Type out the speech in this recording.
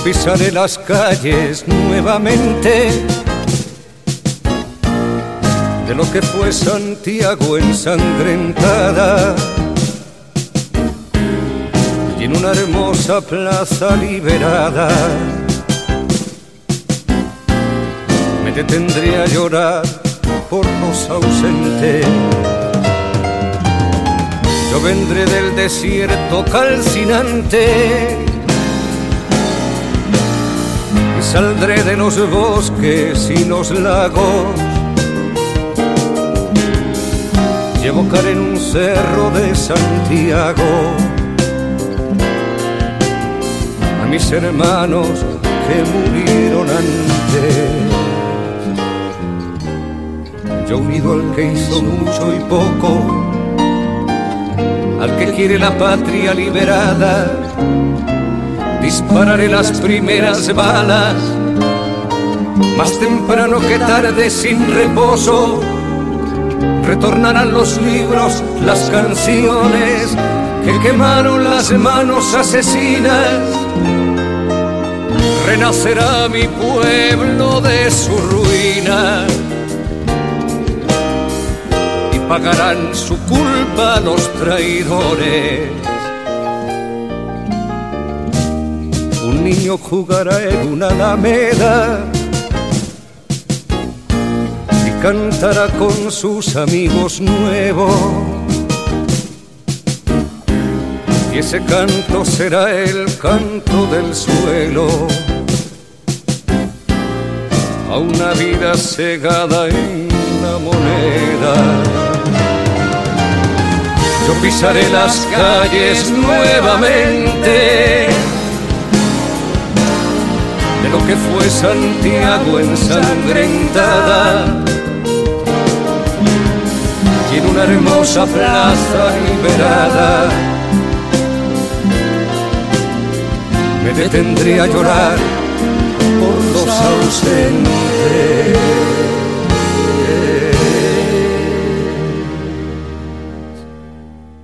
pisaré las calles nuevamente de lo que fue Santiago ensangrentada, y en una hermosa plaza liberada me detendré a llorar por los ausentes. Yo vendré del desierto calcinante y saldré de los bosques y los lagos, y evocaré en un cerro de Santiago a mis hermanos que murieron antes. Yo unido al que hizo mucho y poco, al que quiere la patria liberada, dispararé las primeras balas, más temprano que tarde sin reposo. Retornarán los libros, las canciones que quemaron las manos asesinas. Renacerá mi pueblo de su ruina y pagarán su culpa los traidores. Un niño jugará en una alameda y cantará con sus amigos nuevos, y ese canto será el canto del suelo a una vida cegada en la moneda. Yo pisaré las calles nuevamente de lo que fue Santiago ensangrentada, y en una hermosa plaza liberada me detendré a llorar por los ausentes.